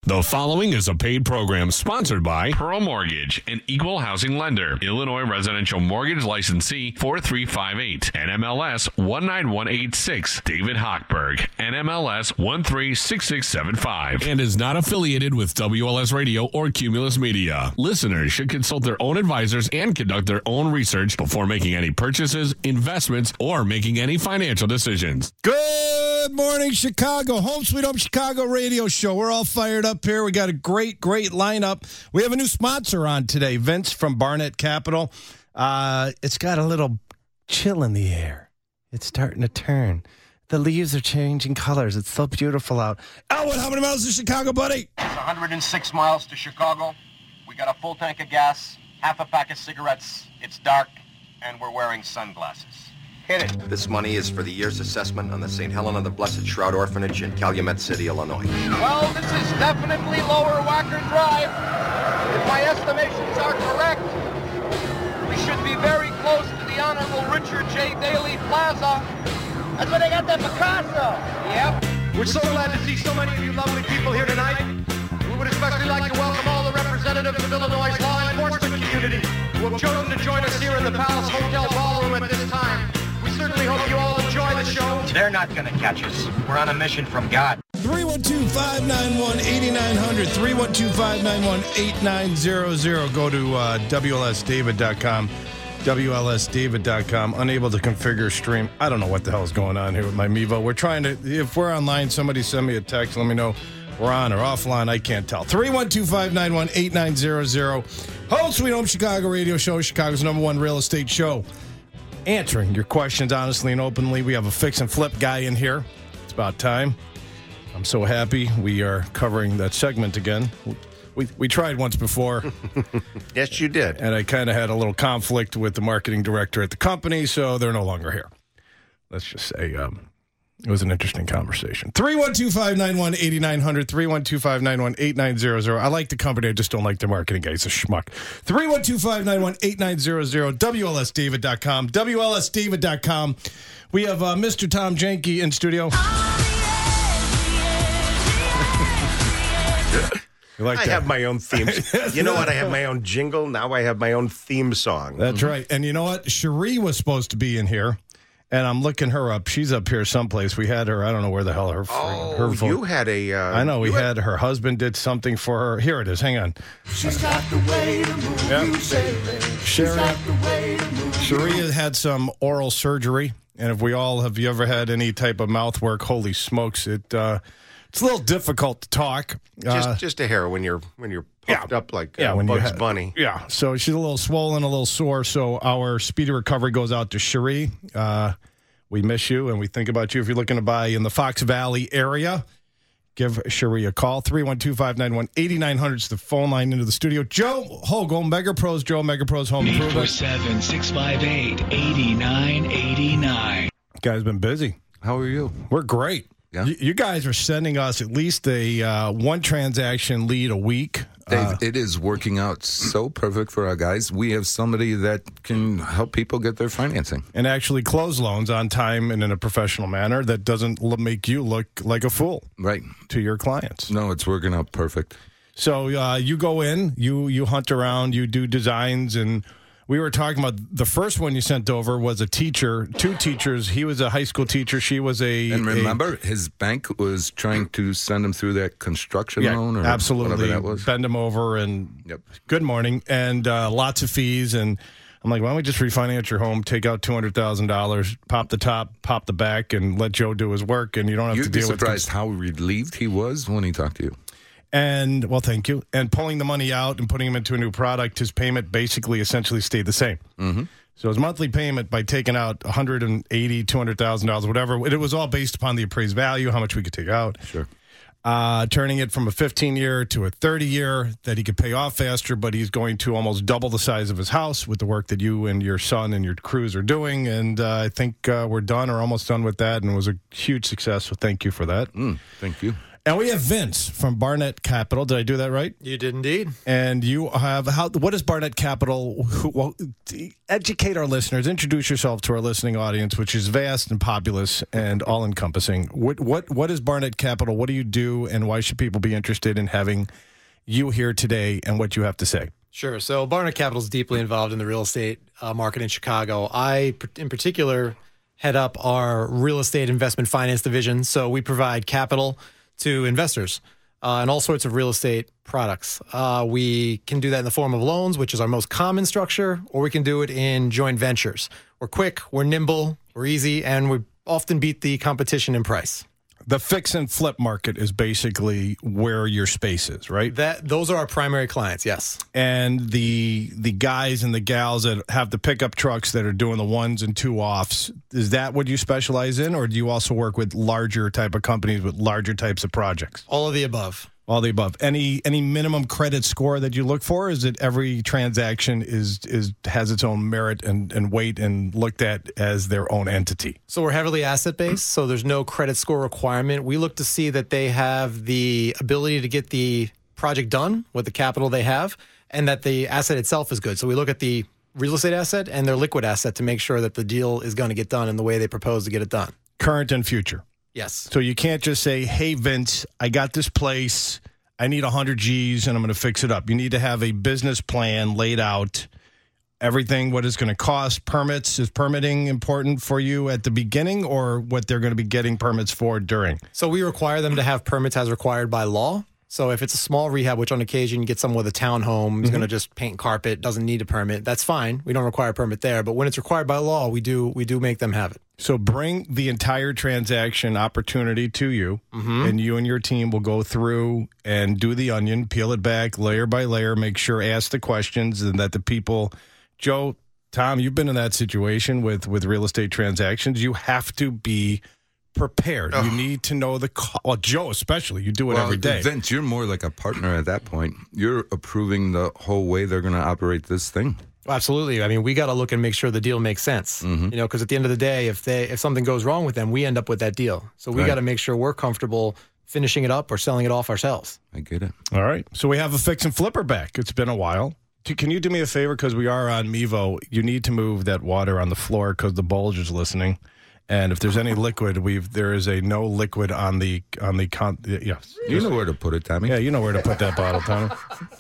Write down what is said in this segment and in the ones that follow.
The following is a paid program sponsored by Pearl Mortgage, an equal housing lender. Illinois Residential Mortgage Licensee 4358. NMLS 19186. David Hochberg. NMLS 136675. And is not affiliated with WLS Radio or Cumulus Media. Listeners should consult their own advisors and conduct their own research before making any purchases, investments, or making any financial decisions. Good morning, Chicago. Home Sweet Home Chicago radio show. We're all fired up here. We got a great lineup. We have a new sponsor on today, Vince from Barnett Capital. It's got a little chill in the air. It's starting to turn. The leaves are changing colors. It's so beautiful out. Elwood, how many miles to Chicago, buddy? It's 106 miles to Chicago. We got a full tank of gas, half a pack of cigarettes. It's dark, and we're wearing sunglasses. Hit it. This money is for the year's assessment on the St. Helena of the Blessed Shroud Orphanage in Calumet City, Illinois. Well, this is definitely Lower Wacker Drive. If my estimations are correct, we should be very close to the Honorable Richard J. Daley Plaza. That's where they got that Picasso. Yep. We're so glad to see so many of you lovely people here tonight. We would especially like to welcome all the representatives of Illinois' law enforcement community who have chosen to join us here in the Palace Hotel Ballroom at this time. We certainly hope you all enjoy the show. They're not going to catch us. We're on a mission from God. 312-591-8900, 312-591-8900. Go to WLSDavid.com, WLSDavid.com. Unable to configure stream. I don't know what the hell is going on here with my Mevo. We're trying to, if we're online, somebody send me a text. Let me know we're on or offline. I can't tell. 312-591-8900. Home Sweet Home Chicago radio show, Chicago's #1 real estate show. Answering your questions honestly and openly. We have a fix and flip guy in here. It's about time. I'm so happy we are covering that segment again. We tried once before. Yes, you did. And I kind of had a little conflict with the marketing director at the company, so they're no longer here. Let's just say it was an interesting conversation. 312-591-8900, 312-591-8900. I like the company. I just don't like the marketing guy. He's a schmuck. 312-591-8900, WLSDavid.com, WLSDavid.com. We have Mr. Tom Janke in studio. You like I that? have my own theme. You know what? I have my own jingle. Now I have my own theme song. That's right. And you know what? Cherie was supposed to be in here. And I'm looking her up. She's up here someplace. We had her. I don't know where the hell her phone. You had a... I know. We had her husband did something for her. Here it is. Hang on. She's got the way to move. Yep. You say she's got the way to move. Cherie had some oral surgery. And if we all have you ever had any type of mouth work, holy smokes, it's a little difficult to talk. Just a hair when you're puffed up like when Bugs Bunny. Yeah, so she's a little swollen, a little sore. So our speedy recovery goes out to Cherie. We miss you, and we think about you. If you're looking to buy in the Fox Valley area, give Cherie a call. 312-591-8900 is the phone line into the studio. Joe Hogle, Mega Pros, Joe, Mega Pros Home Improvement. 847-658-8989. Guys been busy. How are you? We're great. Yeah. You guys are sending us at least a one transaction lead a week. Dave, it is working out so perfect for our guys. We have somebody that can help people get their financing. And actually close loans on time and in a professional manner that doesn't make you look like a fool. Right. To your clients. No, it's working out perfect. So you go in, you hunt around, you do designs, and we were talking about the first one you sent over was a teacher, two teachers. He was a high school teacher. She was And remember, his bank was trying to send him through that construction loan or absolutely. whatever that was. Bend him over and good morning and lots of fees. And I'm like, why don't we just refinance your home, take out $200,000, pop the top, pop the back, and let Joe do his work, and you don't have to deal with You'd be surprised how relieved he was when he talked to you. And, well, thank you. And pulling the money out and putting him into a new product, his payment essentially stayed the same. Mm-hmm. So his monthly payment by taking out $180,000, $200,000, whatever, it was all based upon the appraised value, how much we could take out. Sure. Turning it from a 15-year to a 30-year that he could pay off faster, but he's going to almost double the size of his house with the work that you and your son and your crews are doing. And I think we're done or almost done with that, and it was a huge success, so thank you for that. Thank you. And we have Vince from Barnett Capital. Did I do that right? You did indeed. And you have what is Barnett Capital? Educate our listeners. Introduce yourself to our listening audience, which is vast and populous and all encompassing. What is Barnett Capital? What do you do, and why should people be interested in having you here today and what you have to say? Sure. So Barnett Capital is deeply involved in the real estate market in Chicago. I, in particular, head up our real estate investment finance division. So we provide capital to investors and all sorts of real estate products. We can do that in the form of loans, which is our most common structure, or we can do it in joint ventures. We're quick, we're nimble, we're easy, and we often beat the competition in price. The fix and flip market is basically where your space is, right? Those are our primary clients, yes. And the guys and the gals that have the pickup trucks that are doing the ones and two offs, is that what you specialize in, or do you also work with larger type of companies with larger types of projects? All of the above. All of the above. Any minimum credit score that you look for? Is it every transaction has its own merit and weight and looked at as their own entity? So we're heavily asset-based, so there's no credit score requirement. We look to see that they have the ability to get the project done with the capital they have and that the asset itself is good. So we look at the real estate asset and their liquid asset to make sure that the deal is going to get done in the way they propose to get it done. Current and future. Yes. So you can't just say, hey, Vince, I got this place. I need 100 G's and I'm going to fix it up. You need to have a business plan laid out, everything, what it's going to cost, permits. Is permitting important for you at the beginning or what they're going to be getting permits for during? So we require them to have permits as required by law. So if it's a small rehab, which on occasion you get someone with a townhome who's going to just paint carpet, doesn't need a permit, that's fine. We don't require a permit there. But when it's required by law, we do make them have it. So bring the entire transaction opportunity to you, and you and your team will go through and do the onion, peel it back layer by layer, make sure, ask the questions, and that the people, Joe, Tom, you've been in that situation with real estate transactions. You have to be prepared. You need to know well, Joe especially, you do it every day. Vince, you're more like a partner at that point. You're approving the whole way they're going to operate this thing. Absolutely. I mean, we got to look and make sure the deal makes sense. Because at the end of the day, if something goes wrong with them, we end up with that deal. So we got to make sure we're comfortable finishing it up or selling it off ourselves. I get it. All right. So we have a fix and flipper back. It's been a while. Can you do me a favor? Because we are on Mevo. You need to move that water on the floor because the bulge is listening. And if there's any liquid, there is a no liquid on the yes. You know where to put it, Tommy. Yeah, you know where to put that bottle, Tommy.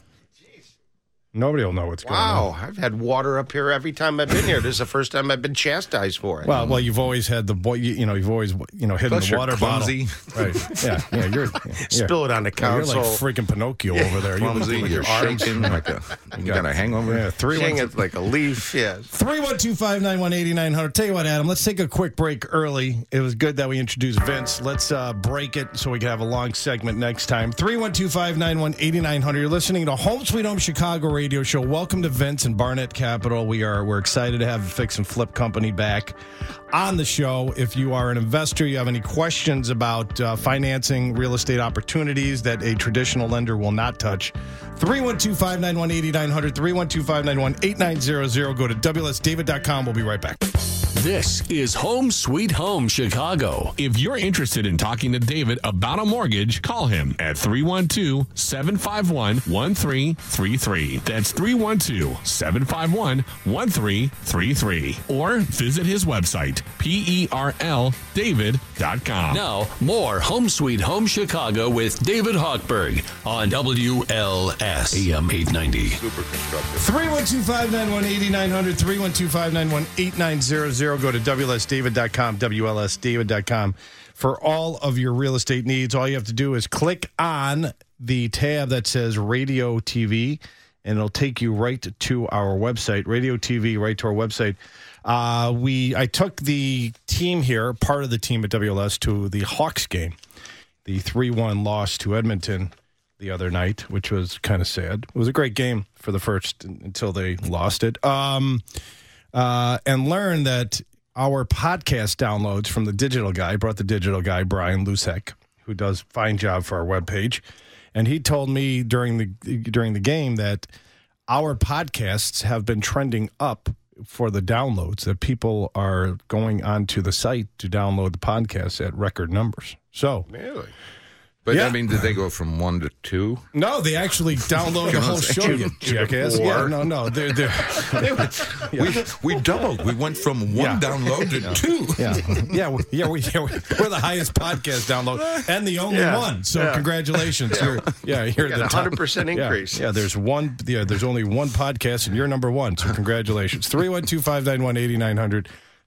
Nobody will know what's going on. Wow, I've had water up here every time I've been here. This is the first time I've been chastised for it. Well, you've always had you've always hidden Plus the water clumsy. bottle. Right? Yeah. You're Spill it on the console. You're like freaking Pinocchio over there. Clumsy. You're shaking like you got a hangover. Yeah, Shaking it like a leaf. Yeah. 312-591-8900. Tell you what, Adam. Let's take a quick break early. It was good that we introduced Vince. Let's break it so we can have a long segment next time. 312-591-8900. You're listening to Home Sweet Home Chicago Radio Show. Welcome to Vince and Barnett Capital. We're excited to have a Fix and Flip company back on the show. If you are an investor, you have any questions about financing real estate opportunities that a traditional lender will not touch, 312-591-8900, 312-591-8900. Go to WLSDavid.com. We'll be right back. This is Home Sweet Home Chicago. If you're interested in talking to David about a mortgage, call him at 312-751-1333. That's 312-751-1333. Or visit his website, perldavid.com. Now, more Home Sweet Home Chicago with David Hochberg on WLS AM 890. Super constructive. 312-591-8900, 312-591-8900. Go to WLSDavid.com, WLSDavid.com. For all of your real estate needs, all you have to do is click on the tab that says Radio TV, and it'll take you right to our website, Radio TV, right to our website. I took the team here, part of the team at WLS, to the Hawks game, the 3-1 loss to Edmonton the other night, which was kind of sad. It was a great game for the first until they lost it. And learn that our podcast downloads from the digital guy, brought the digital guy, Brian Lusek, who does a fine job for our webpage. And he told me during the game that our podcasts have been trending up for the downloads, that people are going onto the site to download the podcasts at record numbers. So, really? But Yeah. I mean, did they go from 1 to 2? No, they actually download the whole show, you jackass. Yeah, no. We doubled. We went from one download to 2. We're the highest podcast download and the only one. So congratulations. You're the 100% increase. Yeah, there's one. Yeah, there's only one podcast, and you're number one. So congratulations. 312-591-8900.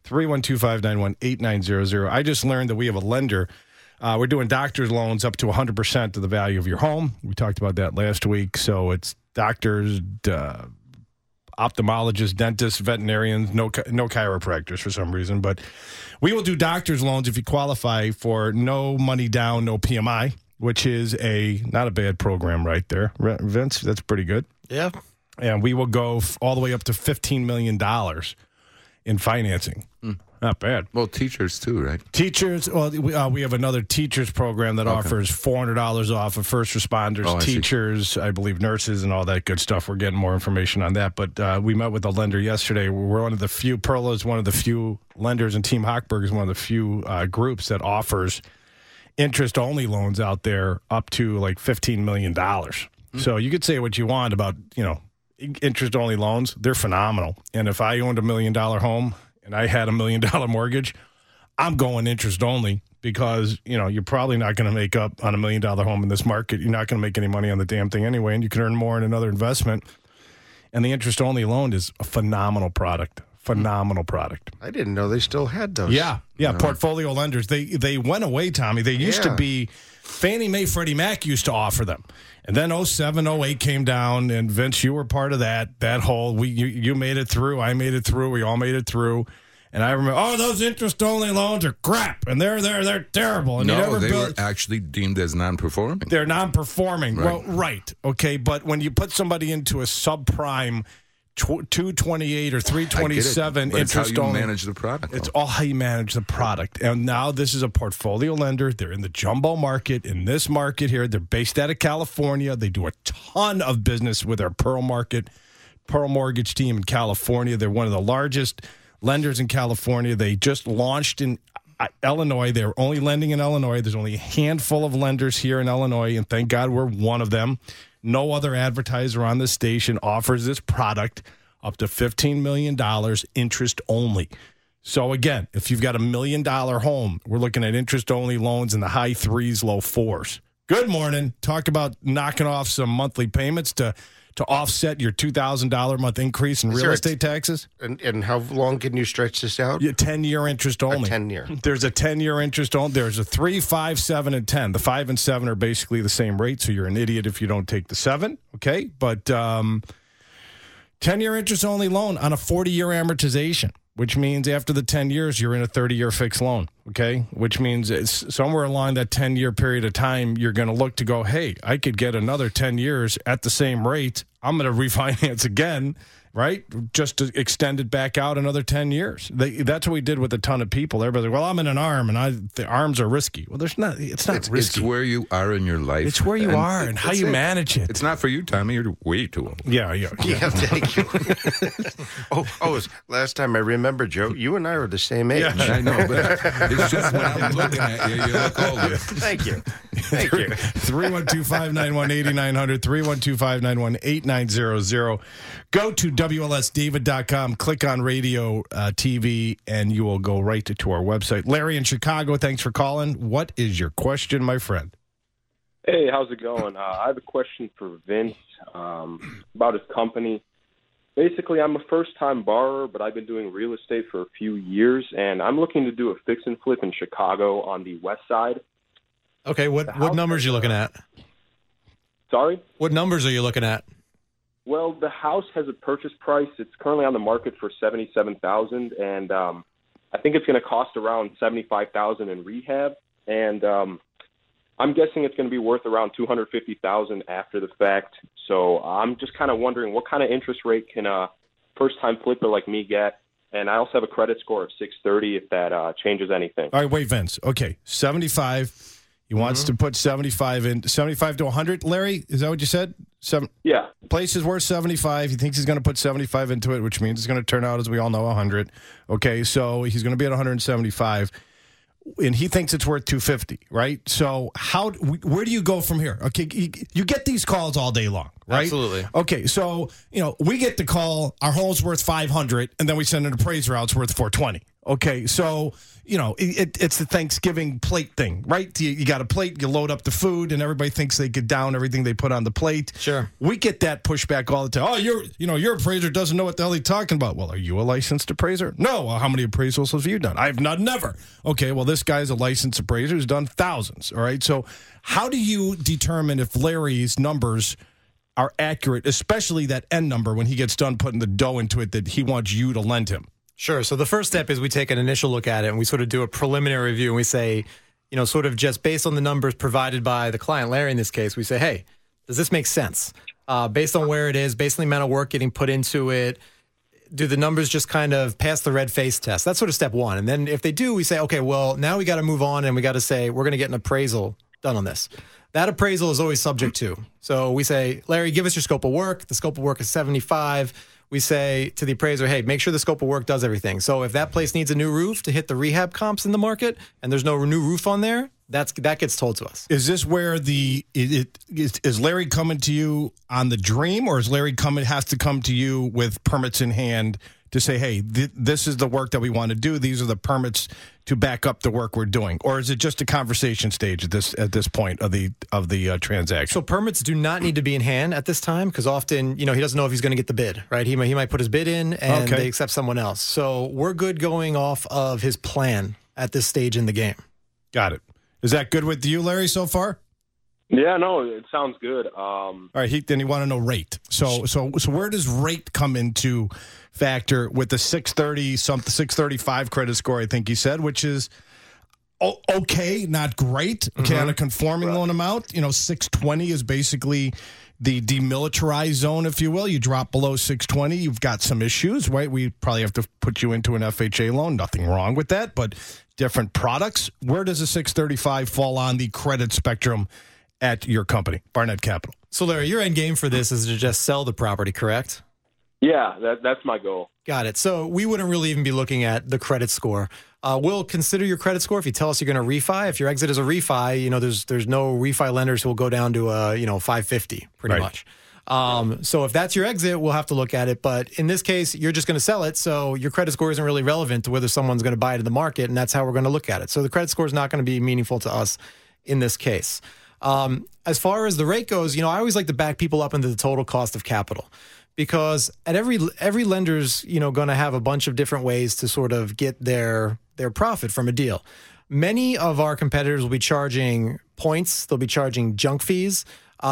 312-591-8900. I just learned that we have a lender. We're doing doctor's loans up to 100% of the value of your home. We talked about that last week. So it's doctors, ophthalmologists, dentists, veterinarians, no chiropractors for some reason. But we will do doctor's loans if you qualify for no money down, no PMI, which is not a bad program right there. Vince, that's pretty good. Yeah. And we will go all the way up to $15 million in financing. Not bad. Well, teachers too, right? Teachers, we have another teachers program that offers $400 off of first responders, teachers, I believe nurses, and all that good stuff. We're getting more information on that. But we met with a lender yesterday. We're one of the few, Perla is one of the few lenders, and Team Hochberg is one of the few groups that offers interest-only loans out there up to like $15 million. So you could say what you want about, interest-only loans. They're phenomenal. And if I owned $1 million home and I had $1 million mortgage, I'm going interest only because, you're probably not going to make up on $1 million home in this market. You're not going to make any money on the damn thing anyway, and you can earn more in another investment. And the interest only loan is a phenomenal product. Phenomenal product. I didn't know they still had those. Yeah. Portfolio lenders. They went away, Tommy. They used to be Fannie Mae, Freddie Mac used to offer them. And then 07, 08 came down, and Vince, you were part of that whole, you made it through, I made it through, we all made it through. And I remember, those interest-only loans are crap, and they're terrible. And they were actually deemed as non-performing. They're non-performing. Right. Well, right. Okay, but when you put somebody into a subprime 228 or 327 interest it's how you only. manage the product. It's all how you manage the product. And now this is a portfolio lender. They're in the jumbo market, in this market here. They're based out of California. They do a ton of business with our Pearl Mortgage team in California. They're one of the largest lenders in California. They just launched in Illinois. They're only lending in Illinois. There's only a handful of lenders here in Illinois, and thank God we're one of them. No other advertiser on this station offers this product up to $15 million interest only. So, again, if you've got $1 million home, we're looking at interest-only loans in the high 3s, low 4s. Good morning. Talk about knocking off some monthly payments to offset your $2,000 a month increase in real estate taxes. And how long can you stretch this out? 10-year interest only. 10-year. There's a 10-year interest only. There's a 3, 5, 7, and 10. The 5 and 7 are basically the same rate, so you're an idiot if you don't take the 7, okay? But 10-year interest only loan on a 40-year amortization, which means after the 10 years, you're in a 30-year fixed loan, okay? Which means it's somewhere along that 10-year period of time, you're going to look to go, hey, I could get another 10 years at the same rate. I'm going to refinance again, right? Just to extend it back out another 10 years. That's what we did with a ton of people. Everybody's like, well, I'm in an ARM, and the ARMs are risky. Well, it's not risky. It's where you are in your life. It's where you are and how you manage it. It's not for you, Tommy. You're way too old. Yeah. Thank you. Last time I remember, Joe, you and I are the same age. Yeah, I know, but it's just when I'm looking at you, you look older. Thank you. 312-591-8900, 312-591-8900. Go to WLSDavid.com, click on radio, TV, and you will go right to our website. Larry in Chicago, thanks for calling. What is your question, my friend? Hey, how's it going? I have a question for Vince about his company. Basically, I'm a first-time borrower, but I've been doing real estate for a few years, and I'm looking to do a fix and flip in Chicago on the west side. Okay, what numbers are you looking at? Sorry? What numbers are you looking at? Well, the house has a purchase price. It's currently on the market for $77,000, and I think it's going to cost around $75,000 in rehab. And I'm guessing it's going to be worth around $250,000 after the fact. So I'm just kind of wondering what kind of interest rate can a first-time flipper like me get? And I also have a credit score of 630 if that changes anything. All right, wait, Vince. Okay, 75. He wants to put 75 in, 75 to 100. Larry, is that what you said? Yeah. Place is worth 75. He thinks he's going to put 75 into it, which means it's going to turn out, as we all know, 100. Okay, so he's going to be at 175. and he thinks it's worth $250, right? So where do you go from here? Okay, you get these calls all day long, right? Absolutely. Okay, so we get the call, our home's worth $500, and then we send an appraiser out, it's worth $420. Okay, so it's the Thanksgiving plate thing, right? You got a plate, you load up the food, and everybody thinks they get down everything they put on the plate. Sure. We get that pushback all the time. Oh, your appraiser doesn't know what the hell he's talking about. Well, are you a licensed appraiser? No. Well, how many appraisals have you done? I've never. Okay, well, this guy's a licensed appraiser who's done thousands. All right, so how do you determine if Larry's numbers are accurate, especially that end number when he gets done putting the dough into it that he wants you to lend him? Sure. So the first step is we take an initial look at it and we sort of do a preliminary review and we say, sort of just based on the numbers provided by the client, Larry in this case, we say, hey, does this make sense? Based on where it is, based on the amount of work getting put into it, do the numbers just kind of pass the red face test? That's sort of step one. And then if they do, we say, okay, well, now we got to move on and we got to say, we're going to get an appraisal done on this. That appraisal is always subject to. So we say, Larry, give us your scope of work. The scope of work is 75. We say to the appraiser, hey, make sure the scope of work does everything. So if that place needs a new roof to hit the rehab comps in the market and there's no new roof on there, that gets told to us. Is this where is Larry coming to you on the dream, or is Larry has to come to you with permits in hand to say, hey, this is the work that we want to do. These are the permits to back up the work we're doing, or is it just a conversation stage at this point of the transaction? So permits do not need to be in hand at this time because often he doesn't know if he's going to get the bid, right? He might put his bid in and they accept someone else. So we're good going off of his plan at this stage in the game. Got it. Is that good with you, Larry, so far? Yeah, no, it sounds good. All right, then you want to know rate. So where does rate come into factor with the 635 credit score? I think he said, which is okay, not great. Okay, on a conforming loan amount, 620 is basically the demilitarized zone, if you will. You drop below 620, you've got some issues, right? We probably have to put you into an FHA loan. Nothing wrong with that, but different products. Where does a 635 fall on the credit spectrum at your company, Barnett Capital? So, Larry, your end game for this is to just sell the property, correct? Yeah, that's my goal. Got it. So we wouldn't really even be looking at the credit score. We'll consider your credit score if you tell us you're going to refi. If your exit is a refi, there's no refi lenders who will go down to 550 pretty much. So if that's your exit, we'll have to look at it. But in this case, you're just going to sell it. So your credit score isn't really relevant to whether someone's going to buy it in the market. And that's how we're going to look at it. So the credit score is not going to be meaningful to us in this case. As far as the rate goes, I always like to back people up into the total cost of capital. Because at every lender's, going to have a bunch of different ways to sort of get their profit from a deal. Many of our competitors will be charging points. They'll be charging junk fees.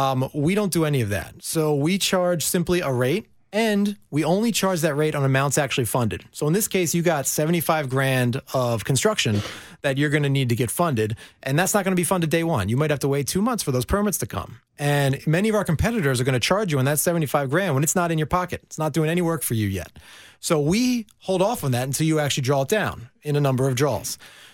We don't do any of that. So we charge simply a rate, and we only charge that rate on amounts actually funded. So in this case, you got $75,000 of construction that you're going to need to get funded, and that's not going to be funded day one. You might have to wait 2 months for those permits to come. And many of our competitors are going to charge you on that $75,000 when it's not in your pocket. It's not doing any work for you yet. So we hold off on that until you actually draw it down in a number of draws.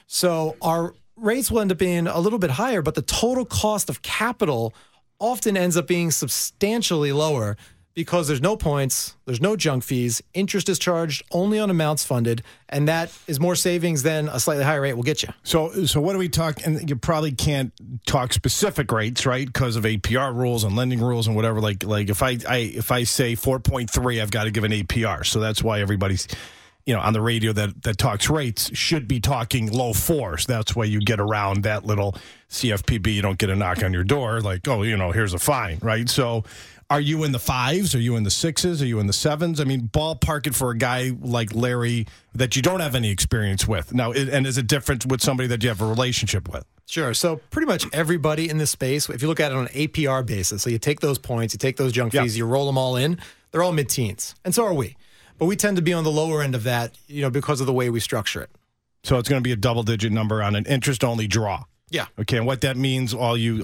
So our rates will end up being a little bit higher, but the total cost of capital often ends up being substantially lower because there's no points, there's no junk fees, interest is charged only on amounts funded, and that is more savings than a slightly higher rate will get you. So what do we talk? And you probably can't talk specific rates, right? Because of APR rules and lending rules and whatever. Like if I say 4.3, I've got to give an APR. So that's why everybody's on the radio that talks rates should be talking low fours. That's why you get around that little CFPB. You don't get a knock on your door like, oh, here's a fine, right? So are you in the fives? Are you in the sixes? Are you in the sevens? I mean, ballpark it for a guy like Larry that you don't have any experience with. Now, and is it different with somebody that you have a relationship with? Sure. So pretty much everybody in this space, if you look at it on an APR basis, so you take those points, you take those junk fees, you roll them all in, they're all mid-teens. And so are we. But we tend to be on the lower end of that, because of the way we structure it. So it's going to be a double-digit number on an interest-only draw. Yeah. Okay, and what that means, all you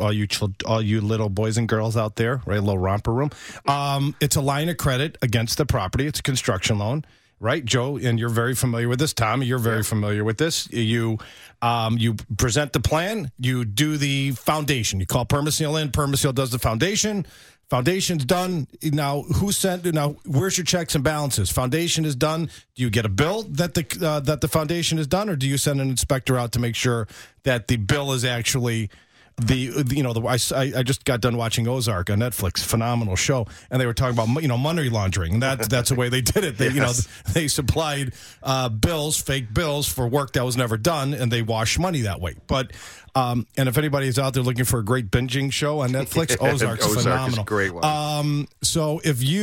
little boys and girls out there, right? A little romper room. It's a line of credit against the property. It's a construction loan, right, Joe? And you're very familiar with this. Tommy, you're very familiar with this. You present the plan. You do the foundation. You call Permaseal in. Permaseal does the foundation. Foundation's done. Now, where's your checks and balances? Foundation is done. Do you get a bill that the foundation is done, or do you send an inspector out to make sure that the bill is actually I just got done watching Ozark on Netflix, phenomenal show, and they were talking about money laundering, and that's the way they did it. They they supplied fake bills for work that was never done, and they wash money that way. But and if anybody's out there looking for a great binging show on Netflix, Ozark's phenomenal. Is a great one. So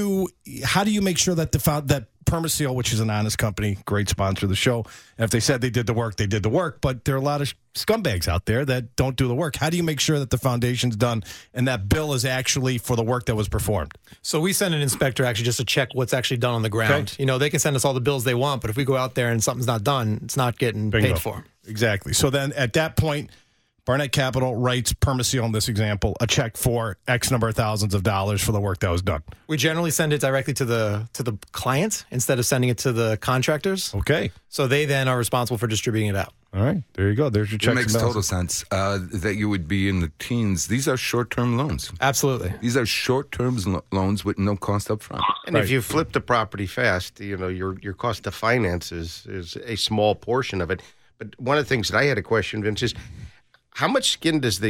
how do you make sure that that Permaseal, which is an honest company, great sponsor of the show, and if they said they did the work, they did the work, but there are a lot of scumbags out there that don't do the work. How do you make sure that the foundation's done and that bill is actually for the work that was performed? So we send an inspector actually just to check what's actually done on the ground. Okay. They can send us all the bills they want, but if we go out there and something's not done, it's not getting paid for. Exactly. So then at that point, Barnett Capital writes Permaseal, in this example, a check for X number of thousands of dollars for the work that was done. We generally send it directly to the client instead of sending it to the contractors. Okay. So they then are responsible for distributing it out. All right. There you go. There's your checks. It makes total sense that you would be in the teens. These are short-term loans. Absolutely. These are short-term loans with no cost up front. And if you flip the property fast, your cost of finance is a small portion of it. But one of the things that I had a question, Vince, is how much skin does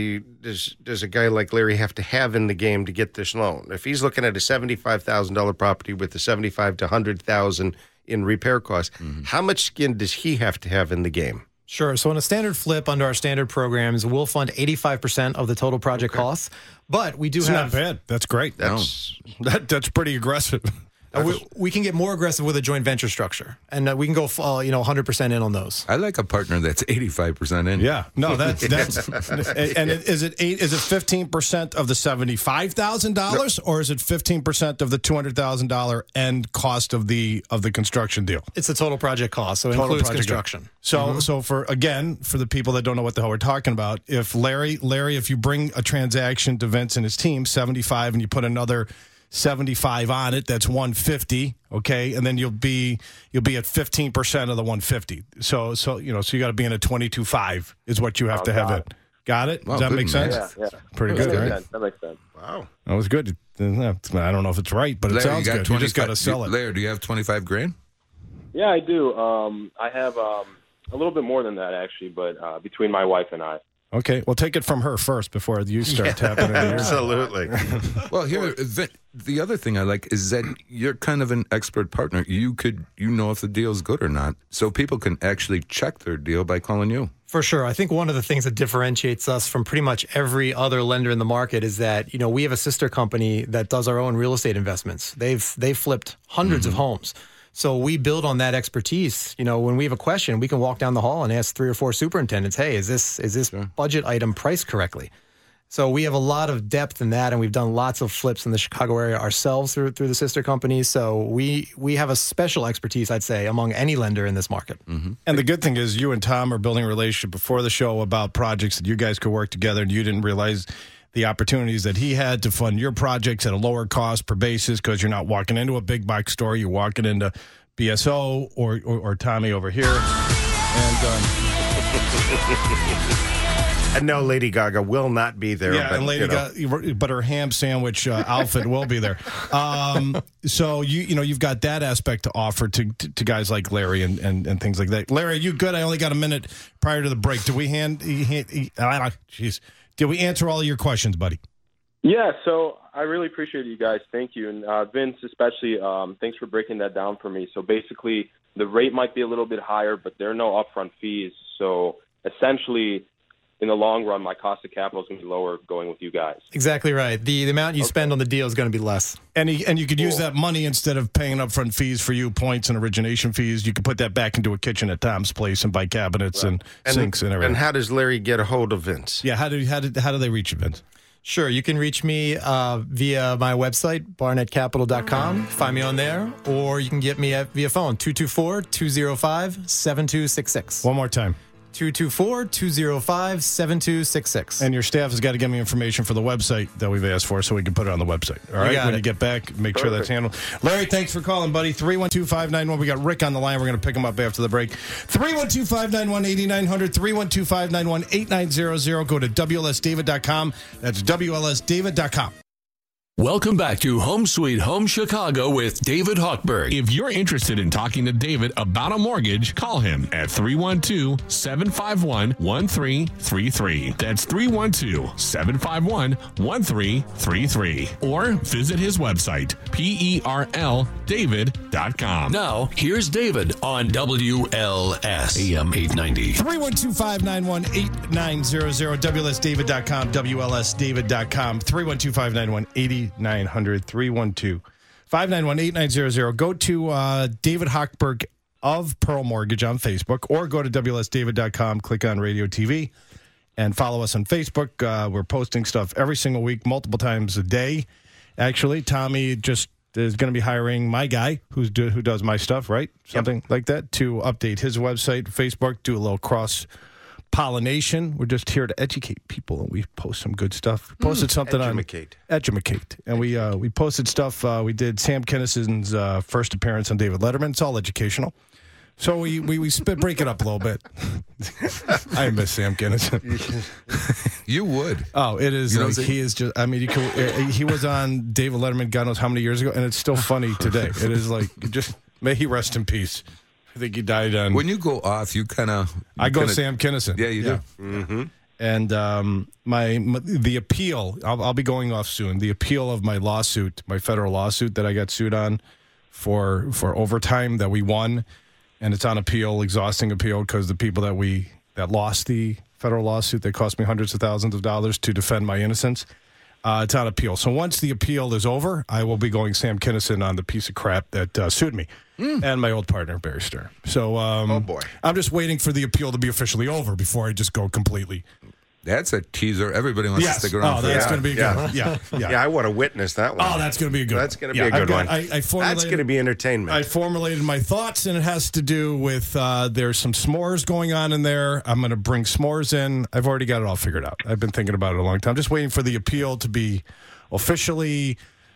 a guy like Larry have to have in the game to get this loan? If he's looking at a $75,000 property with the $75,000 to $100,000 in repair costs, how much skin does he have to have in the game? Sure. So in a standard flip under our standard programs, we'll fund 85% of the total project costs. But we do have... It's not bad. That's great. That's pretty aggressive. We can get more aggressive with a joint venture structure, and we can go 100% in on those. I like a partner that's 85% in. Yeah, no, that's and is it 15% of the $75,000, or is it 15% of the $200,000 end cost of the construction deal? It's the total project cost, so it includes construction. So for the people that don't know what the hell we're talking about, if Larry, if you bring a transaction to Vince and his team, 75, and you put another 75 on it, that's 150, okay, and then you'll be at 15% of the 150. So you got to be in a 22.5 is what you have to have it. Got it? Does that make sense? Yeah. Pretty good, right? That makes sense. Wow, that was good. I don't know if it's right, but it sounds good. You just got to sell it. Larry, do you have $25,000? Yeah, I do. I have a little bit more than that actually, but between my wife and I. Okay, well, take it from her first before you start tapping into yours. Absolutely. Well, here, the other thing I like is that you're kind of an expert partner. You know if the deal's good or not, so people can actually check their deal by calling you. For sure. I think one of the things that differentiates us from pretty much every other lender in the market is that, we have a sister company that does our own real estate investments. They've flipped hundreds of homes. So we build on that expertise. When we have a question, we can walk down the hall and ask 3 or 4 superintendents, hey, is this budget item priced correctly? So we have a lot of depth in that, and we've done lots of flips in the Chicago area ourselves through the sister companies. So we have a special expertise, I'd say, among any lender in this market. Mm-hmm. And the good thing is you and Tom are building a relationship before the show about projects that you guys could work together, and you didn't realize the opportunities that he had to fund your projects at a lower cost per basis because you're not walking into a big box store. You're walking into BSO or Tommy over here. And no, Lady Gaga will not be there. Yeah, but, and Lady Gaga, but her ham sandwich outfit will be there. So you've got that aspect to offer to guys like Larry and things like that. Larry, are you good? I only got a minute prior to the break. Did we answer all of your questions, buddy? Yeah, so I really appreciate you guys. Thank you. And Vince, especially, thanks for breaking that down for me. So basically, the rate might be a little bit higher, but there are no upfront fees. So essentially, in the long run, my cost of capital is going to be lower going with you guys. Exactly right. The amount you spend on the deal is going to be less. And you could use that money instead of paying upfront fees for you, points and origination fees. You could put that back into a kitchen at Tom's place and buy cabinets and sinks and everything. And how does Larry get a hold of Vince? Yeah, how do they reach you, Vince? Sure. You can reach me via my website, barnettcapital.com. Find me on there. Or you can get me via phone, 224-205-7266. One more time. 224-205-7266. And your staff has got to give me information for the website that we've asked for so we can put it on the website. All right? When you get back, make sure that's handled. Larry, thanks for calling, buddy. 312-591. We got Rick on the line. We're going to pick him up after the break. 312-591-8900. 312-591-8900. Go to WLSDavid.com. That's WLSDavid.com. Welcome back to Home Sweet Home Chicago with David Hochberg. If you're interested in talking to David about a mortgage, call him at 312-751-1333. That's 312-751-1333. Or visit his website, perldavid.com. Now, here's David on WLS AM 890. 312-591-8900, WLSDavid.com, WLSDavid.com, 312-591-8900, 312-591-8900. Go to David Hochberg of Pearl Mortgage on Facebook, or go to WLSDavid.com, click on Radio TV, and follow us on Facebook. We're posting stuff every single week, multiple times a day. Actually, Tommy just is going to be hiring my guy who does my stuff, right? Something like that, to update his website, Facebook, do a little cross-pollination. We're just here to educate people, and we post some good stuff. We posted something on Edumacate. And we posted stuff. We did Sam Kinnison's first appearance on David Letterman. It's all educational. So we break it up a little bit. I miss Sam Kinison. You would. Oh, it is. You know, like, he is just. I mean, he was on David Letterman, God knows how many years ago, and it's still funny today. It is like, just may he rest in peace. I think he died on. When you go off, you kind of. I go Sam Kinison. Yeah, you do. Mm-hmm. And the appeal. I'll be going off soon. The appeal of my lawsuit, my federal lawsuit that I got sued on for overtime that we won. And it's on appeal, exhausting appeal, because the people that lost the federal lawsuit, they cost me hundreds of thousands of dollars to defend my innocence. It's on appeal. So once the appeal is over, I will be going Sam Kinison on the piece of crap that sued me and my old partner, Barry Stern. So oh boy, I'm just waiting for the appeal to be officially over before I just go completely. That's a teaser. Everybody wants to stick around. Oh, that's going to be good. Yeah, I want to witness that one. Oh, that's going to be a good. That's going to be a good one. That's going to be entertainment. I formulated my thoughts, and it has to do with there's some s'mores going on in there. I'm going to bring s'mores in. I've already got it all figured out. I've been thinking about it a long time. Just waiting for the appeal to be officially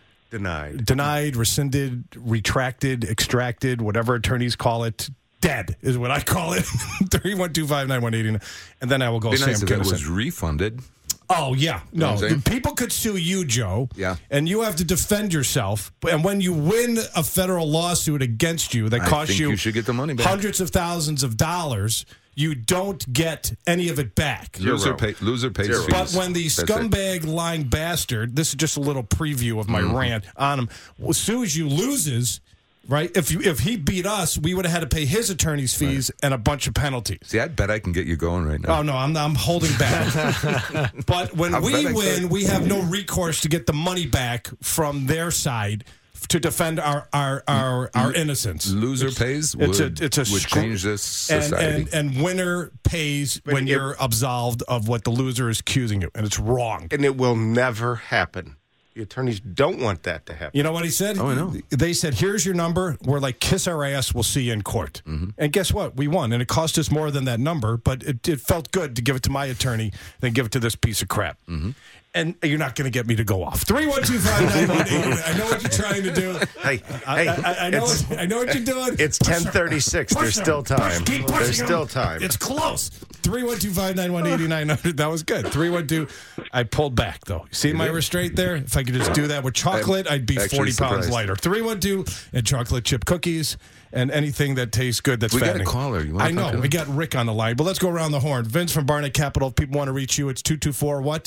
denied, rescinded, retracted, extracted, whatever attorneys call it. Dead is what I call it. 312-591-89. And then I will go Be Sam nice if Kinison. it was refunded. Oh, yeah. No, You know what I'm saying? people could sue you, Joe. Yeah. And you have to defend yourself. And when you win a federal lawsuit against you that costs you should get the money back. hundreds of thousands of dollars, you don't get any of it back. Loser pays fees. But when the scumbag lying bastard, this is just a little preview of my rant on him, sues you, loses, right? If he beat us, we would have had to pay his attorney's fees and a bunch of penalties. See, I bet I can get you going right now. Oh, no, I'm holding back. But when we win, we have no recourse to get the money back from their side to defend our innocence. Loser pays would change this society. And winner pays when you're absolved of what the loser is accusing you, and it's wrong. And it will never happen. The attorneys don't want that to happen. You know what he said? Oh, I know. They said, here's your number. We're like, kiss our ass. We'll see you in court. Mm-hmm. And guess what? We won. And it cost us more than that number, but it felt good to give it to my attorney than give it to this piece of crap. Mm-hmm. And you're not going to get me to go off. 312-591-89. I know what you're trying to do. Hey, I know what you're doing. It's 10:36. There's still time. There's still time. It's close. 312-591-8900. That was good. 312. I pulled back, though. See my restraint there? If I could just do that with chocolate, I'd be 40 pounds lighter. 312 and chocolate chip cookies and anything that tastes good that's fattening. We got a caller. You want I know. We got Rick on the line. But let's go around the horn. Vince from Barnett Capital. If people want to reach you, it's 224 what?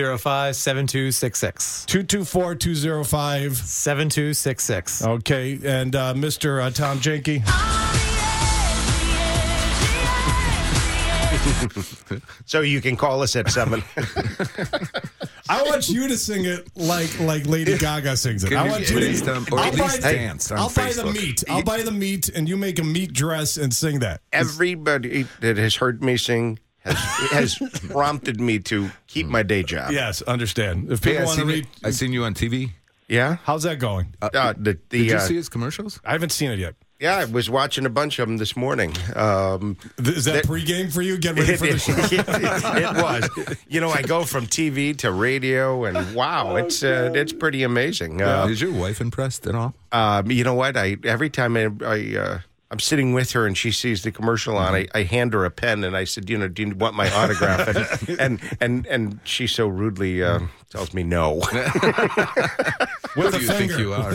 205-7266. 224-205-7266. Okay. And Mr. Tom Jenke. So you can call us at 7. I want you to sing it like Lady Gaga sings it. I want you to dance. I'll buy the meat. I'll buy the meat, and you make a meat dress and sing that. Everybody that has heard me sing has prompted me to keep my day job. Yes, understand. If people want to read, I seen you on TV. Yeah, how's that going? Did you see his commercials? I haven't seen it yet. Yeah, I was watching a bunch of them this morning. Is that pregame for you? Get ready for the show. It was. You know, I go from TV to radio, and wow, it's pretty amazing. Is your wife impressed at all? You know what? Every time I I'm sitting with her and she sees the commercial on. I hand her a pen and I said, do you want my autograph? and she so rudely tells me no. With Who do you think you are?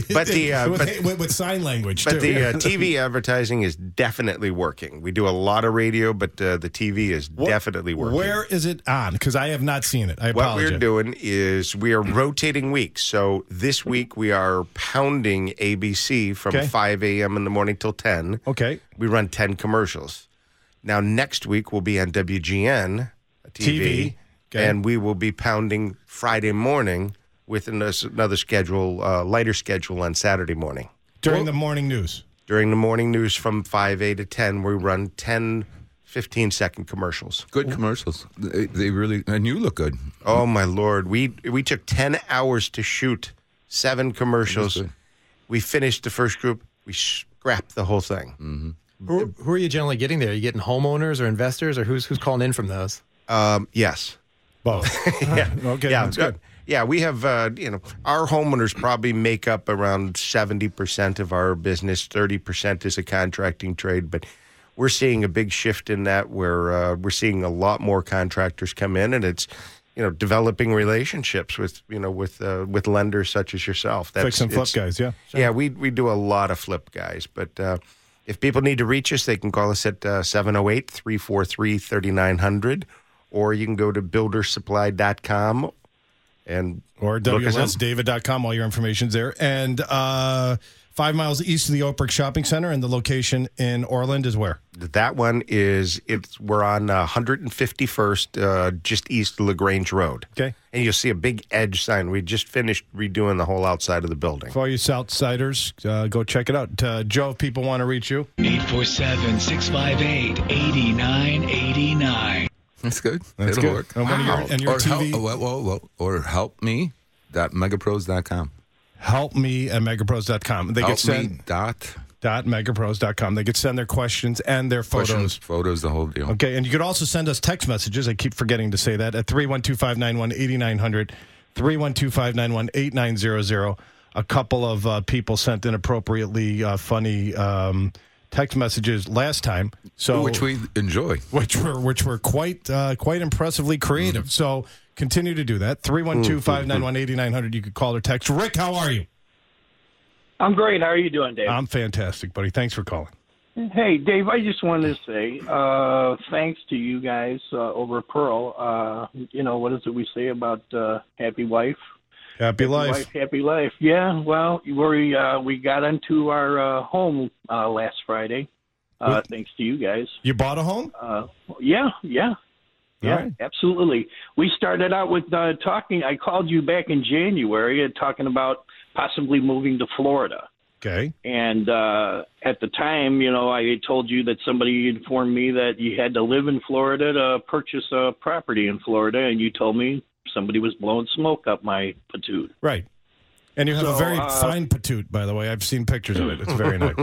But with sign language, but too. the TV advertising is definitely working. We do a lot of radio, but the TV is definitely working. Where is it on? Because I have not seen it. I apologize. What we're doing is we are rotating weeks. So this week we are pounding ABC from 5 a.m. in the morning till 10. Okay. We run 10 commercials. Now next week we'll be on WGN TV. And we will be pounding Friday morning with another schedule, lighter schedule on Saturday morning. During the morning news? During the morning news from 5A to 10, we run 10 15-second commercials. Good commercials. They really, and you look good. Oh, my Lord. We took 10 hours to shoot 7 commercials. We finished the first group. We scrapped the whole thing. Mm-hmm. Who are you generally getting there? Are you getting homeowners or investors, or who's calling in from those? Yes. Both. Yeah. Okay, Yeah, that's good. Yeah, we have, our homeowners probably make up around 70% of our business. 30% is a contracting trade, but we're seeing a big shift in that where we're seeing a lot more contractors come in, and it's, developing relationships with lenders such as yourself. Fix and flip guys, yeah. Sure. Yeah, we do a lot of flip guys, but if people need to reach us, they can call us at 708-343-3900, or you can go to buildersupply.com or WLSDavid.com. All your information's there. And 5 miles east of the Oak Brook Shopping Center, and the location in Orland is where? That one is, we're on 151st, just east of LaGrange Road. Okay. And you'll see a big edge sign. We just finished redoing the whole outside of the building. For all you Southsiders, go check it out. Joe, if people want to reach you. 847-658-8989. That's good. That's It'll good. work. And your TV. Or helpme.megapros.com. Helpme at megapros.com. They get sent megapros.com. They could send their questions and their photos. Photos, the whole deal. Okay, and you could also send us text messages. I keep forgetting to say that at 312-591-8900, 312-591-8900. A couple of people sent inappropriately funny text messages last time, which we enjoy, which were quite impressively creative. Mm-hmm. So continue to do that. 312-591-8900. You could call or text. Rick, how are you? I'm great. How are you doing, Dave? I'm fantastic, buddy. Thanks for calling. Hey, Dave, I just wanted to say thanks to you guys over at Pearl. What is it we say about happy wife? Happy life. Happy life. Yeah, well, we got into our home last Friday, thanks to you guys. You bought a home? Yeah, right. Absolutely. We started out with talking. I called you back in January talking about possibly moving to Florida. Okay. And at the time, I told you that somebody informed me that you had to live in Florida to purchase a property in Florida, and you told me somebody was blowing smoke up my patoot. Right. And you have a very fine patoot, by the way. I've seen pictures of it. It's very nice.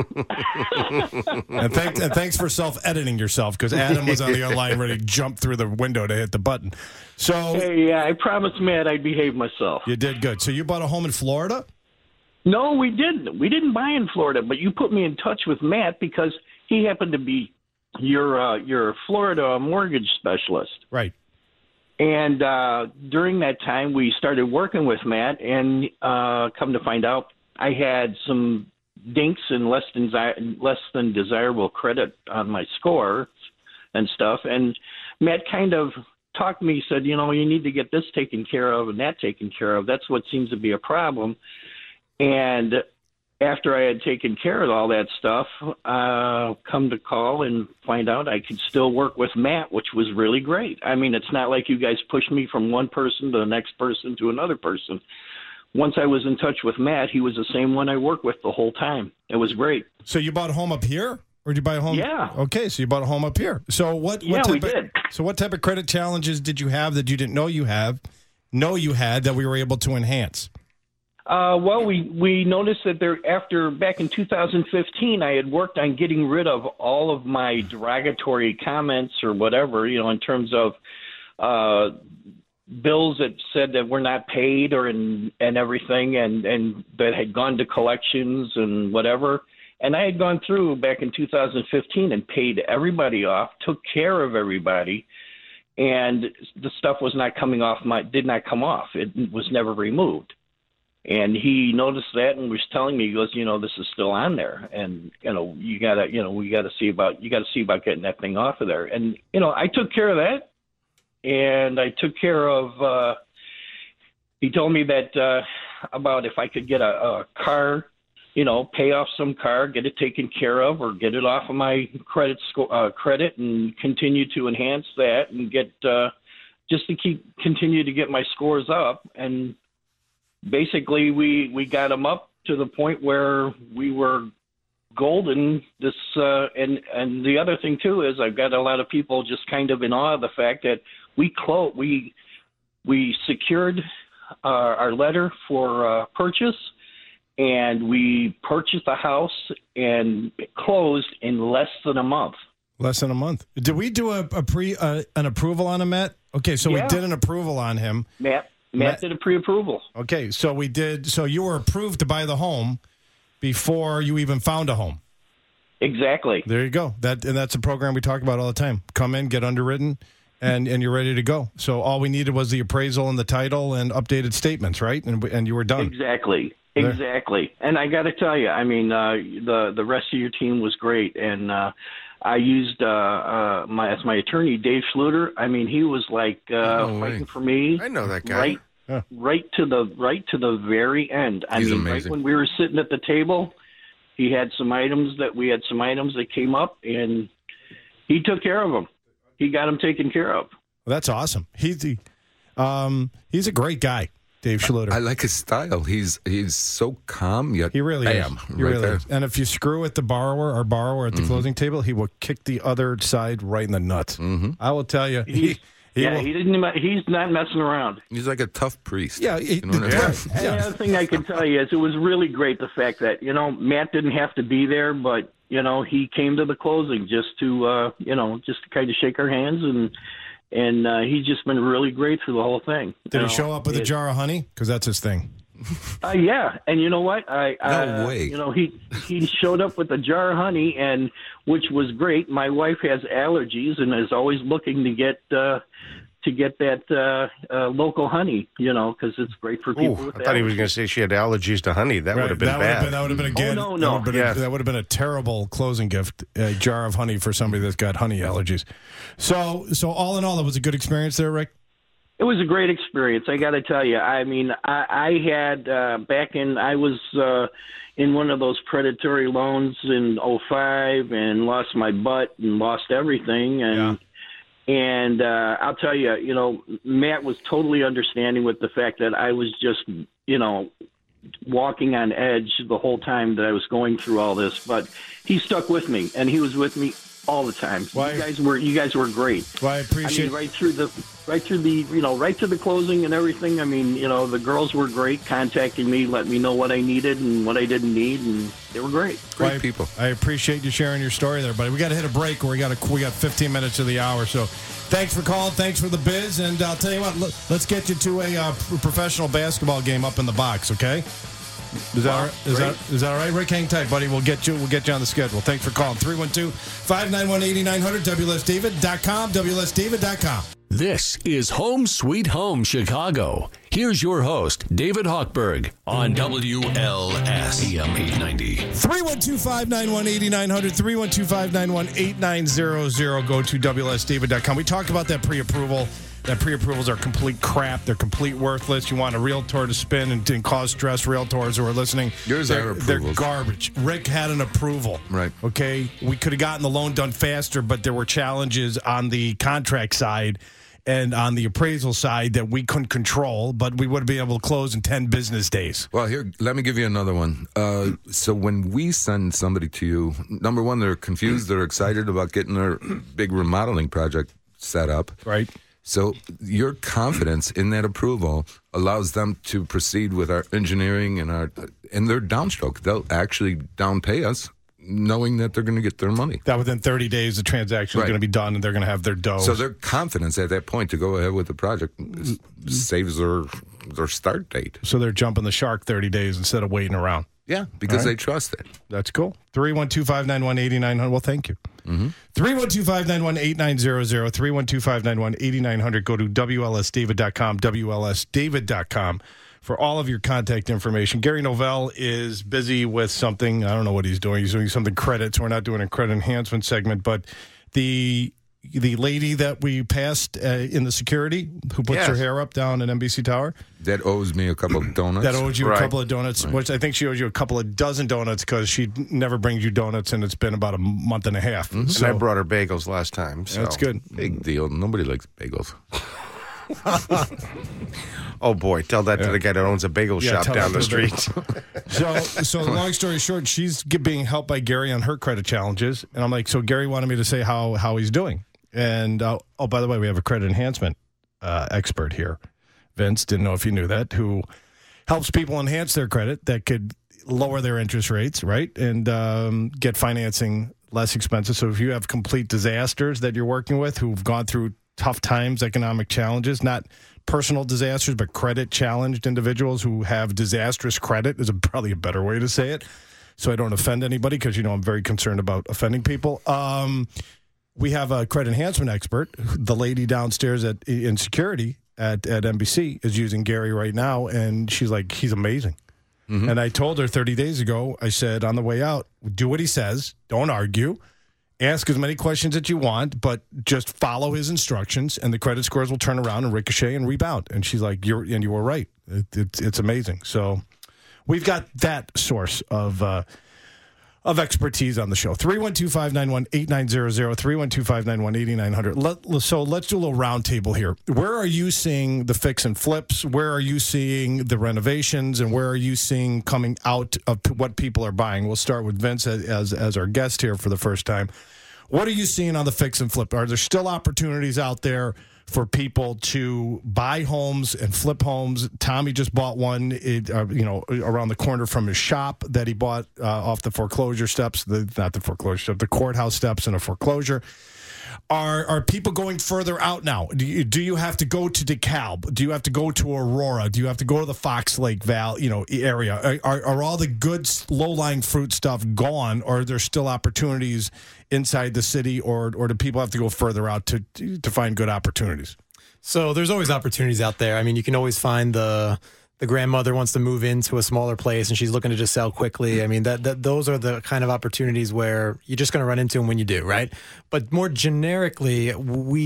and thanks for self-editing yourself, because Adam was on the other line ready to jump through the window to hit the button. So, hey, yeah, I promised Matt I'd behave myself. You did good. So you bought a home in Florida? No, we didn't. We didn't buy in Florida, but you put me in touch with Matt because he happened to be your Florida mortgage specialist. Right. And during that time, we started working with Matt, and come to find out, I had some dinks and less than desirable credit on my score and stuff. And Matt kind of talked to me, said, you need to get this taken care of and that taken care of. That's what seems to be a problem. And after I had taken care of all that stuff, come to call and find out I could still work with Matt, which was really great. I mean, it's not like you guys pushed me from one person to the next person to another person. Once I was in touch with Matt, he was the same one I worked with the whole time. It was great. So you bought a home up here? Or did you buy a home? Yeah. Okay, so you bought a home up here. So we did. So what type of credit challenges did you have that you didn't know you had that we were able to enhance? Well, we noticed that back in 2015, I had worked on getting rid of all of my derogatory comments or whatever, in terms of bills that said that were not paid and everything, and that had gone to collections and whatever. And I had gone through back in 2015 and paid everybody off, took care of everybody, and the stuff was not coming off. Did not come off. It was never removed. And he noticed that and was telling me, he goes, this is still on there, and we got to see about getting that thing off of there. And I took care of that, and I took care of. He told me that about if I could get a car, pay off some car, get it taken care of, or get it off of my credit and continue to enhance that and get just to continue to get my scores up. And basically we got them up to the point where we were golden. And the other thing too is I've got a lot of people just kind of in awe of the fact that we secured our letter for purchase. And we purchased the house and closed in less than a month. Less than a month. Did we do an approval on him, Matt? Okay, so we did an approval on him. Matt did a pre-approval. Okay, so we did. So you were approved to buy the home before you even found a home. Exactly. There you go. That's a program we talk about all the time. Come in, get underwritten, and you're ready to go. So all we needed was the appraisal and the title and updated statements, right? And you were done. Exactly. Exactly. And I got to tell you, I mean, the rest of your team was great. And I used as my attorney, Dave Schluter. I mean, he was like fighting for me. I know that guy. Right to the very end. He's amazing. Right when we were sitting at the table, we had some items that came up, and he took care of them. He got them taken care of. Well, that's awesome. He's a great guy. Dave Schluter. I like his style. He's so calm yet he really bam, is. He right really there. is. And if you screw with the borrower at the closing table, he will kick the other side right in the nuts. Mm-hmm. I will tell you. He's not messing around. He's like a tough priest. Yeah. The other thing I can tell you is it was really great the fact that Matt didn't have to be there, but he came to the closing just to kind of shake our hands and he's just been really great through the whole thing. Did he show up with a jar of honey? Because that's his thing. Yeah, and you know what? No way. He showed up with a jar of honey, and which was great. My wife has allergies and is always looking to get that local honey, because it's great for people with allergies. I thought he was going to say she had allergies to honey. That would have been bad. That would have been again. Oh, no. That would have been a terrible closing gift, a jar of honey for somebody that's got honey allergies. So all in all, it was a good experience there, Rick? It was a great experience, I got to tell you. I mean, I had I was in one of those predatory loans in 2005 and lost my butt and lost everything. And I'll tell you, Matt was totally understanding with the fact that I was just, walking on edge the whole time that I was going through all this. But he stuck with me, and he was with me all the time. Well, you guys were great. Well, I appreciate. I mean, right through the closing and everything. I mean, the girls were great, contacting me, letting me know what I needed and what I didn't need, and they were great. Great people. I appreciate you sharing your story there, buddy. We got to hit a break. We got 15 minutes of the hour, so thanks for calling. Thanks for the biz, and I'll tell you what. Let's get you to a professional basketball game up in the box, okay? Is that all right? Rick, hang tight, buddy. We'll get you on the schedule. Thanks for calling. 312-591-8900, WLSDavid.com, WLSDavid.com. This is Home Sweet Home Chicago. Here's your host, David Hochberg, on WLS AM 890. 312-591-8900, 312-591-8900. Go to WLSDavid.com. We talked about that pre-approval. That pre-approvals are complete crap. They're complete worthless. You want a realtor to spin and cause stress. Realtors who are listening, they're garbage. Rick had an approval. Right. Okay. We could have gotten the loan done faster, but there were challenges on the contract side and on the appraisal side that we couldn't control, but we would have been able to close in 10 business days. Well, here, let me give you another one. So when we send somebody to you, number one, they're confused. They're excited about getting their big remodeling project set up. Right. So your confidence in that approval allows them to proceed with our engineering and their downstroke. They'll actually down pay us, knowing that they're going to get their money. That within 30 days the transaction is going to be done and they're going to have their dough. So their confidence at that point to go ahead with the project saves their start date. So they're jumping the shark 30 days instead of waiting around. Yeah, because All right. they trust it. That's cool. 312-591-8900. Well, thank you. 312-591-8900. 312-591-8900. Go to WLSDavid.com, WLSDavid.com for all of your contact information. Gary Novell is busy with something. I don't know what he's doing. He's doing something credit, so we're not doing a credit enhancement segment. But the lady that we passed in the security who puts her hair up down at NBC Tower. That owes me a couple of donuts. That owes you a couple of donuts, which I think she owes you a couple of dozen donuts because she never brings you donuts, and it's been about a month and a half. And I brought her bagels last time. So. That's good. Big deal. Nobody likes bagels. Oh, boy. Tell that to the guy that owns a bagel shop down the street. So long story short, she's being helped by Gary on her credit challenges. And I'm like, so Gary wanted me to say how he's doing. And, by the way, we have a credit enhancement expert here. Vince, didn't know if you knew that, who helps people enhance their credit that could lower their interest rates, right? And get financing less expensive. So if you have complete disasters that you're working with who've gone through tough times, economic challenges, not personal disasters, but credit challenged individuals who have disastrous credit is probably a better way to say it. So I don't offend anybody because, I'm very concerned about offending people. We have a credit enhancement expert. The lady downstairs in security at NBC is using Gary right now, and she's like, he's amazing. Mm-hmm. And I told her 30 days ago, I said, on the way out, do what he says. Don't argue. Ask as many questions that you want, but just follow his instructions, and the credit scores will turn around and ricochet and rebound. And she's like, you were right. It's amazing. So we've got that source of expertise on the show. 312-591-8900, 312-591-8900. So let's do a little round table here. Where are you seeing the fix and flips? Where are you seeing the renovations? And where are you seeing coming out of what people are buying? We'll start with Vince as our guest here for the first time. What are you seeing on the fix and flip? Are there still opportunities out there for people to buy homes and flip homes? Tommy just bought one, around the corner from his shop that he bought off the foreclosure steps, the courthouse steps in a foreclosure. Are people going further out now? Do you have to go to DeKalb? Do you have to go to Aurora? Do you have to go to the Fox Lake Valley, area? Are all the good low-lying fruit stuff gone, or are there still opportunities inside the city, or do people have to go further out to find good opportunities? So there's always opportunities out there. I mean, you can always find the grandmother wants to move into a smaller place and she's looking to just sell quickly. I mean, those are the kind of opportunities where you're just going to run into them when you do, right? But more generically, a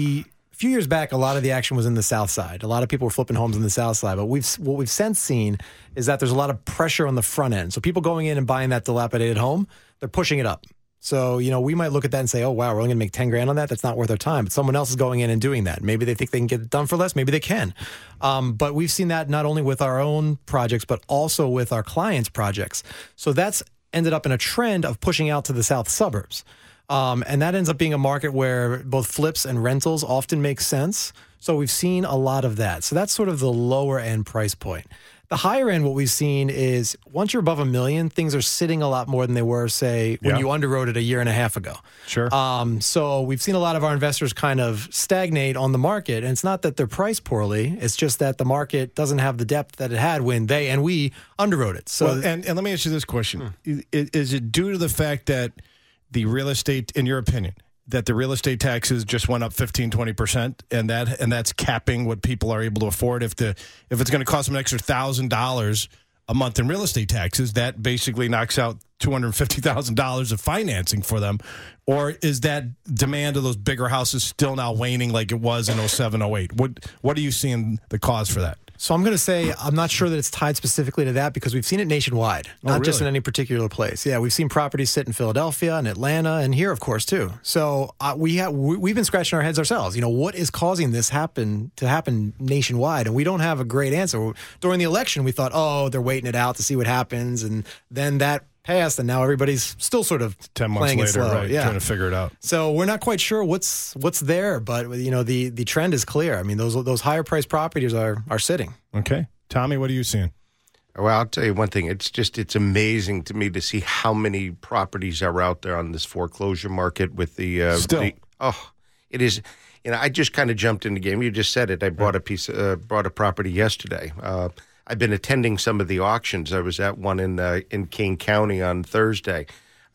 few years back, a lot of the action was in the South Side. A lot of people were flipping homes in the South Side. But what we've since seen is that there's a lot of pressure on the front end. So people going in and buying that dilapidated home, they're pushing it up. So, we might look at that and say, oh, wow, we're only going to make 10 grand on that. That's not worth our time. But someone else is going in and doing that. Maybe they think they can get it done for less. Maybe they can. But we've seen that not only with our own projects, but also with our clients' projects. So that's ended up in a trend of pushing out to the south suburbs. And that ends up being a market where both flips and rentals often make sense. So we've seen a lot of that. So that's sort of the lower end price point. The higher end, what we've seen is once you're above $1 million, things are sitting a lot more than they were, say, when you underwrote it a year and a half ago. Sure. So we've seen a lot of our investors kind of stagnate on the market. And it's not that they're priced poorly. It's just that the market doesn't have the depth that it had when they and we underwrote it. So, and let me ask you this question. Is it due to the fact that the real estate, in your opinion, that the real estate taxes just went up 15-20%, and that's capping what people are able to afford? If it's going to cost them an extra $1,000 a month in real estate taxes, that basically knocks out $250,000 of financing for them. Or is that demand of those bigger houses still now waning like it was in 07, 08? What are you seeing the cause for that? So I'm going to say I'm not sure that it's tied specifically to that because we've seen it nationwide, not just in any particular place. Yeah, we've seen properties sit in Philadelphia and Atlanta and here, of course, too. So we've been scratching our heads ourselves. What is causing this to happen nationwide? And we don't have a great answer. During the election, we thought, oh, they're waiting it out to see what happens, and then that passed, and now everybody's still sort of 10 months playing later, it slow. right? Trying to figure it out. So we're not quite sure what's there, but the trend is clear. I mean, those higher priced properties are sitting. Okay, Tommy, what are you seeing? Well, I'll tell you one thing. It's amazing to me to see how many properties are out there on this foreclosure market with the it is. I just kind of jumped in the game. You just said it. I bought a property yesterday. I've been attending some of the auctions. I was at one in King County on Thursday.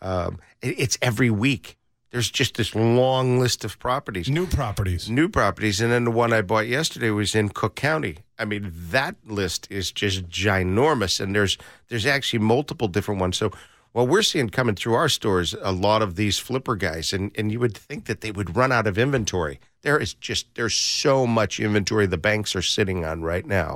It's every week. There's just this long list of properties. New properties. And then the one I bought yesterday was in Cook County. I mean, that list is just ginormous, and there's actually multiple different ones. So what we're seeing coming through our stores, a lot of these flipper guys, and you would think that they would run out of inventory. There's so much inventory the banks are sitting on right now.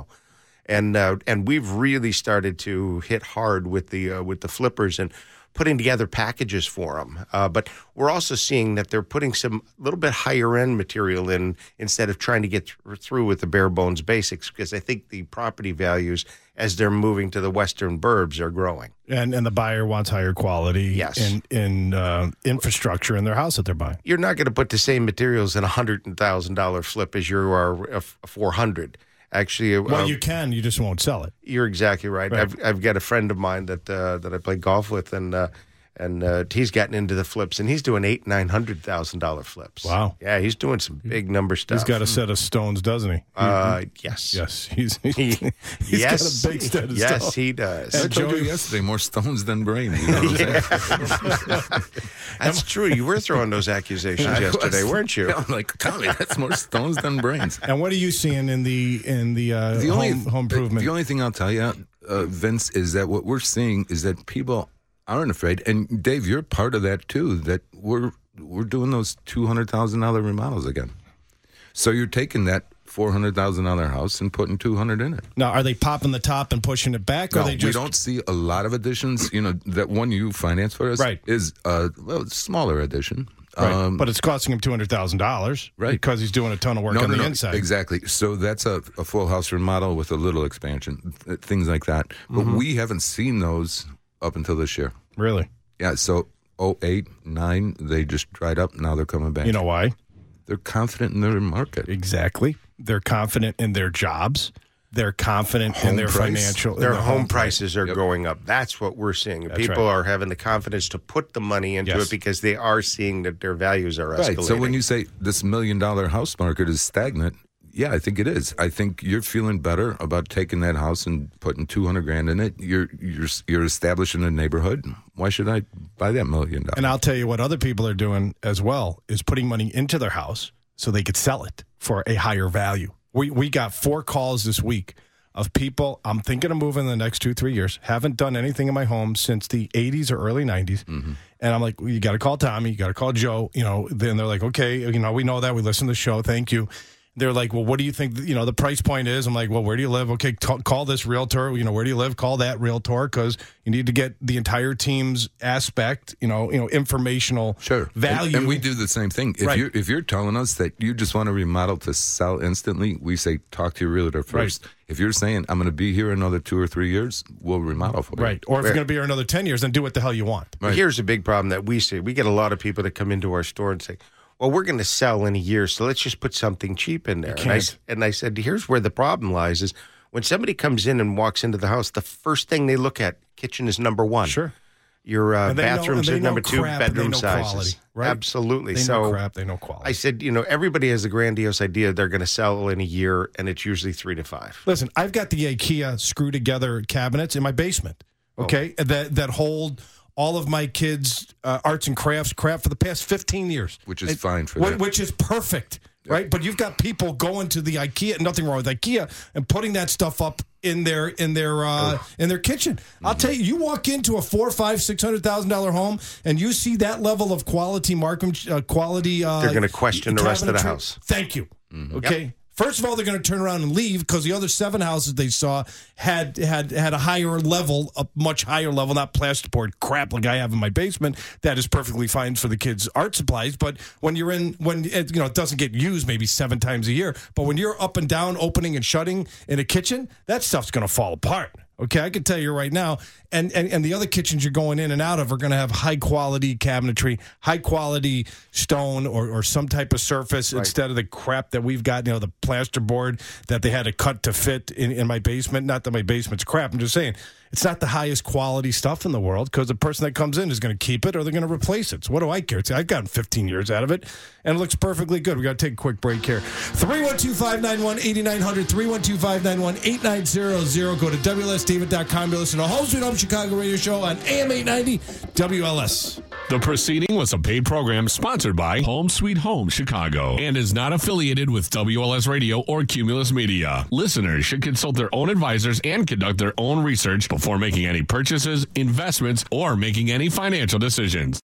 And we've really started to hit hard with the flippers and putting together packages for them. But we're also seeing that they're putting some little bit higher end material in instead of trying to get through with the bare bones basics, because I think the property values as they're moving to the western burbs are growing. And the buyer wants higher quality in infrastructure in their house that they're buying. You're not going to put the same materials in a $100,000 flip as you are a $400,000. Actually, well, you can. You just won't sell it. You're exactly right. I've got a friend of mine that I play golf with, and he's gotten into the flips, and he's doing $800,000-$900,000 flips. Wow. Yeah, he's doing some big number stuff. He's got a set of stones, doesn't he? Yes. Yes. He's got a big set of stones. Yes, he does. I told you yesterday, more stones than brains. You know what I'm saying? That's true. You were throwing those accusations yesterday, weren't you? Yeah, I'm like, Tommy, that's more stones than brains. And what are you seeing in the home improvement? The only thing I'll tell you, Vince, is that what we're seeing is that people aren't afraid, and Dave, you're part of that too. That we're doing those $200,000 remodels again. So you're taking that $400,000 house and putting $200,000 in it. Now, are they popping the top and pushing it back? Or No, they just... we don't see a lot of additions. You know, that one you finance for us is a smaller addition. Right. But it's costing him $200,000, right? Because he's doing a ton of work on the inside. Exactly. So that's a full house remodel with a little expansion, things like that. But we haven't seen those up until this year. Really? Yeah. So 2008, 2009, they just dried up. Now they're coming back. You know why? They're confident in their market. Exactly. They're confident in their jobs. They're confident in their financial. Their home prices are going up. That's what we're seeing. That's People right. are having the confidence to put the money into it because they are seeing that their values are escalating. Right. So when you say this $1 million house market is stagnant, yeah, I think it is. I think you're feeling better about taking that house and putting $200,000 in it. You're establishing a neighborhood. Why should I buy that $1 million? And I'll tell you what other people are doing as well is putting money into their house so they could sell it for a higher value. We got 4 calls this week of people, I'm thinking of moving in the next 2-3 years, haven't done anything in my home since the 80s or early 90s. Mm-hmm. And I'm like, well, you got to call Tommy, you got to call Joe. You know, then they're like, okay, you know, we know that. We listen to the show. Thank you. They're like, well, what do you think, you know, the price point is? I'm like, well, where do you live? Okay, call this realtor. You know, where do you live? Call that realtor because you need to get the entire team's aspect, you know, informational value. And we do the same thing. If you're telling us that you just want to remodel to sell instantly, we say talk to your realtor first. Right. If you're saying I'm going to be here another 2 or 3 years, we'll remodel for you. Right. Or if you're going to be here another 10 years, then do what the hell you want. Right. Here's a big problem that we see. We get a lot of people that come into our store and say, well, we're going to sell in a year, so let's just put something cheap in there. And I said, here's where the problem lies is when somebody comes in and walks into the house, the first thing they look at, kitchen is number 1. Sure. Your bathrooms are number 2, bedroom sizes. Quality, right? Absolutely. They know crap, they know quality. I said, everybody has a grandiose idea they're going to sell in a year, and it's usually 3 to 5. Listen, I've got the IKEA screw-together cabinets in my basement, okay, that hold all of my kids' arts and crafts crap for the past 15 years. Which is fine for them. Which is perfect, right? But you've got people going to the IKEA, nothing wrong with IKEA, and putting that stuff up in their kitchen. Mm-hmm. I'll tell you, you walk into a $400,000, $500,000, $600,000 home, and you see that level of quality, quality. They're going to question the rest of the house. Thank you. Mm-hmm. Okay. Yep. First of all, they're going to turn around and leave because the other 7 houses they saw had a higher level, a much higher level, not plasterboard crap like I have in my basement. That is perfectly fine for the kids' art supplies. But when it doesn't get used maybe 7 times a year, but when you're up and down, opening and shutting in a kitchen, that stuff's going to fall apart. Okay, I can tell you right now, and the other kitchens you're going in and out of are going to have high-quality cabinetry, high-quality stone or some type of surface instead of the crap that we've got, the plasterboard that they had to cut to fit in my basement. Not that my basement's crap. I'm just saying it's not the highest quality stuff in the world because the person that comes in is going to keep it or they're going to replace it. So what do I care? I've gotten 15 years out of it, and it looks perfectly good. We got to take a quick break here. 312-591-8900, 312-591-8900. Go to WLSDavid.com to listen to Home Sweet Home Chicago radio show on AM 890 WLS. The proceeding was a paid program sponsored by Home Sweet Home Chicago and is not affiliated with WLS Radio or Cumulus Media. Listeners should consult their own advisors and conduct their own research before making any purchases, investments, or making any financial decisions.